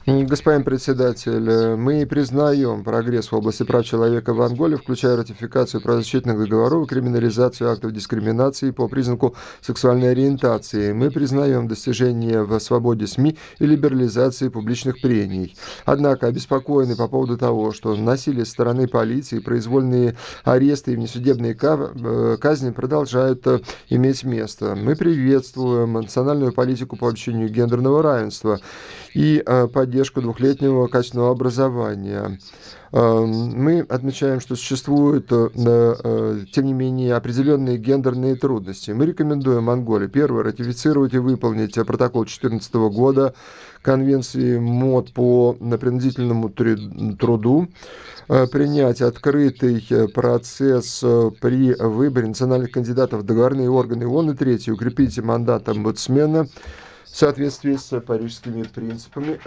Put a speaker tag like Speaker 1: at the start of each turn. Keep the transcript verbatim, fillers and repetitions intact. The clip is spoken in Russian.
Speaker 1: М, Господин председатель, э, мы признаем прогресс в области прав человека в Анголе, включая ратификацию правозащитных договоров и криминализацию актов дискриминации по признаку сексуальной ориентации. Мы признаем достижения в свободе СМИ и либерализации публичных прений. Однако обеспокоены по поводу того, что насилие со стороны полиции, произвольные аресты и внесудебные ка- э, казни продолжают э, иметь место. Мы приветствуем национальную политику по обеспечению гендерного равенства и э, поддержку двухлетнего качественного образования. Э, Мы отмечаем, что существуют, э, э, тем не менее, определенные гендерные трудности. Мы рекомендуем Монголии, первое, ратифицировать и выполнить э, протокол две тысячи четырнадцатого года Конвенции МОД по принудительному трю- труду, э, принять открытый э, процесс э, при выборе национальных кандидатов в договорные органы ООН, и третье, укрепить мандат омбудсмена в соответствии с парижскими принципами.